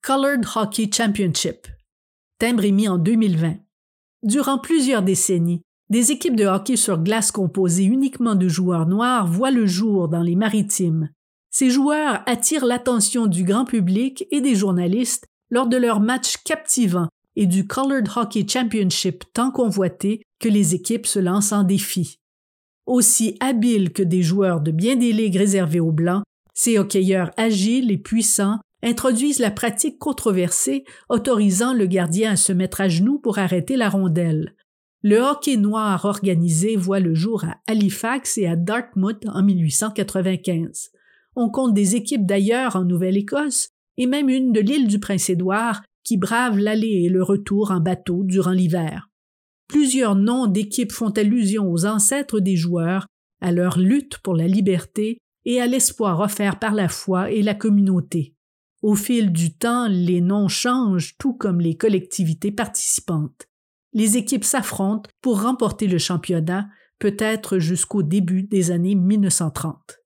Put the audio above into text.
Colored Hockey Championship. Timbre émis en 2020. Durant plusieurs décennies, des équipes de hockey sur glace composées uniquement de joueurs noirs voient le jour dans les Maritimes. Ces joueurs attirent l'attention du grand public et des journalistes lors de leurs matchs captivants et du Colored Hockey Championship tant convoité que les équipes se lancent en défi. Aussi habiles que des joueurs de bien des ligues réservées aux Blancs, ces hockeyeurs agiles et puissants introduisent la pratique controversée autorisant le gardien à se mettre à genoux pour arrêter la rondelle. Le hockey noir organisé voit le jour à Halifax et à Dartmouth en 1895. On compte des équipes d'ailleurs en Nouvelle-Écosse et même une de l'île du Prince-Édouard qui brave l'aller et le retour en bateau durant l'hiver. Plusieurs noms d'équipes font allusion aux ancêtres des joueurs, à leur lutte pour la liberté et à l'espoir offert par la foi et la communauté. Au fil du temps, les noms changent, tout comme les collectivités participantes. Les équipes s'affrontent pour remporter le championnat, peut-être jusqu'au début des années 1930.